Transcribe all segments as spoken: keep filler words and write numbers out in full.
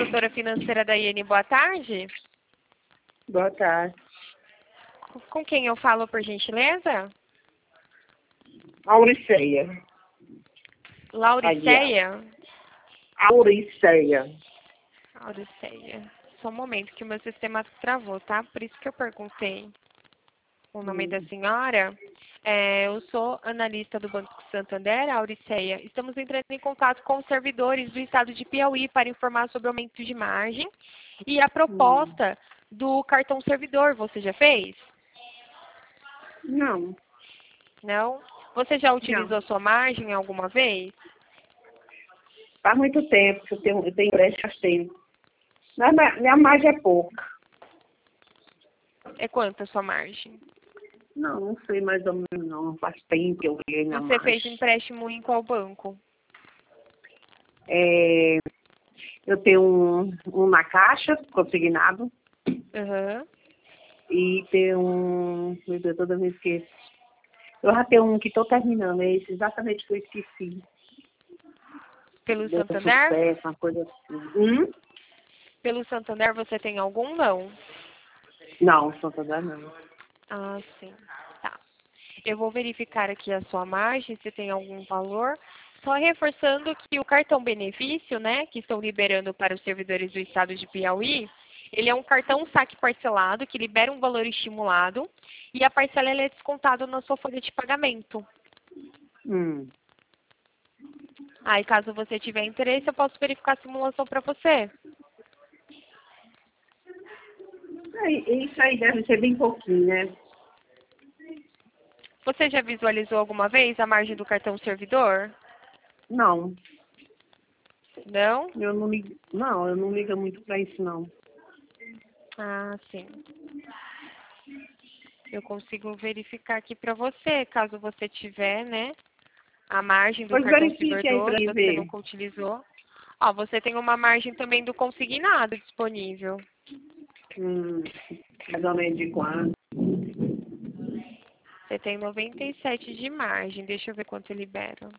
consultora financeira da I N. Boa tarde. Boa tarde. Com quem eu falo, por gentileza? Auriceia. Lauriceia? Auriceia. Auriceia. Só um momento que o meu sistema travou, tá? Por isso que eu perguntei o nome Hum. da senhora. É, eu sou analista do Banco Santander, Auriceia. Estamos entrando em contato com os servidores do estado de Piauí para informar sobre o aumento de margem e a proposta hum. do cartão servidor. Você já fez? Não. Não? Você já utilizou Não. a sua margem alguma vez? Faz muito tempo que eu tenho, eu tenho empréstimo, faz tempo. Mas minha margem é pouca. É quanto a sua margem? Não, não sei mais ou menos não. Faz tempo que eu ganhei na Você margem. fez empréstimo em qual banco? É, eu tenho um, um na Caixa, consignado. Uhum. E tenho um... Meu Deus, toda vez que... Eu já tenho um que estou terminando, é esse exatamente que eu esqueci. Pelo Deu Santander? sucesso, uma coisa assim. Hum? Pelo Santander você tem algum? Não. Não, Santander não. Ah, sim. Tá. Eu vou verificar aqui a sua margem, se tem algum valor. Só reforçando que o cartão benefício, né, que estão liberando para os servidores do estado de Piauí, ele é um cartão saque parcelado que libera um valor estimulado e a parcela ela é descontada na sua folha de pagamento. Hum. Aí, caso você tiver interesse, eu posso verificar a simulação para você. Aí, isso aí deve ser bem pouquinho, né? Você já visualizou alguma vez a margem do cartão servidor? Não. Não? Eu não ligo, não, eu não ligo muito pra isso, não. Ah, sim. Eu consigo verificar aqui para você, caso você tiver, né, a margem do Pois cartão verifique aí servidor pra e mim você ver. nunca utilizou. Ó, você tem uma margem também do consignado disponível. Hum, mais ou menos de quanto? Você tem noventa e sete de margem. Deixa eu ver quanto libera.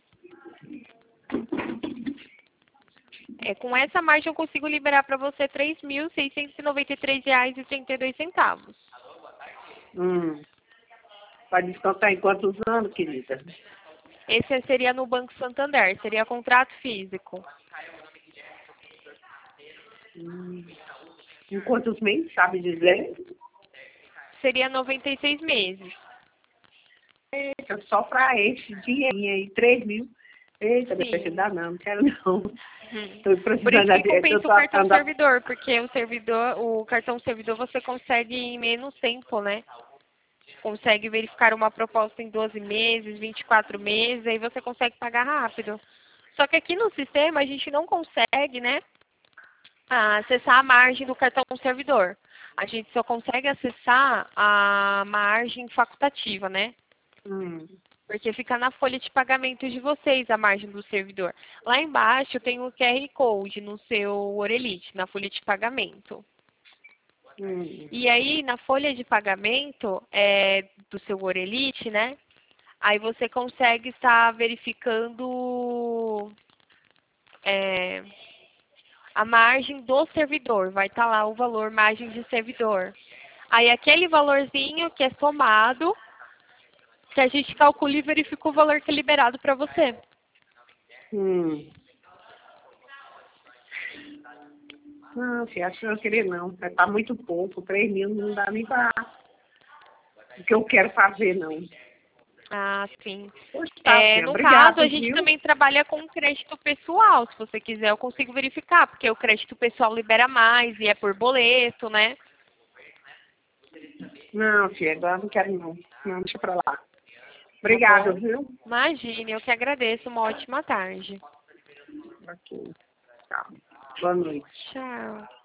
É, com essa margem eu consigo liberar para você três mil seiscentos e noventa e três reais e trinta e dois centavos. Hum. Pode descontar em quantos anos, querida? Esse seria no Banco Santander, seria contrato físico. Hum. Em quantos meses, sabe dizer? Seria noventa e seis meses. Eita, só pra esse dinheirinho aí, três mil. Eita, Sim. deixa eu dar não, não quero não. Hum. Tô Por isso precisando que de... Eu compensa tô o cartão andando... servidor, porque o servidor, o cartão servidor você consegue em menos tempo, né? Consegue verificar uma proposta em doze meses, vinte e quatro meses, aí você consegue pagar rápido. Só que aqui no sistema a gente não consegue, né, acessar a margem do cartão servidor. A gente só consegue acessar a margem facultativa, né? Hum. Porque fica na folha de pagamento de vocês, a margem do servidor. Lá embaixo tem o Q R Code no seu Orelite, na folha de pagamento. Hum. E aí, na folha de pagamento é, do seu Orelite, né? Aí você consegue estar verificando é, a margem do servidor. Vai estar lá o valor margem de servidor. Aí aquele valorzinho que é somado, que a gente calcula e verifica o valor que é liberado para você. Hum. Não, filha, acho que eu não queria não. Tá muito pouco, três mil não dá nem pra o que eu quero fazer, não. Ah, sim. Poxa, tá, É, filha, no caso, obrigado, a gente viu? também trabalha com crédito pessoal. Se você quiser, eu consigo verificar, porque o crédito pessoal libera mais e é por boleto, né? Não, filha, agora não quero não. Não, deixa pra lá. Tá Obrigado, bom? viu? Imagine, eu que agradeço. Uma ótima tarde. Ok. Tá. Boa noite. Tchau.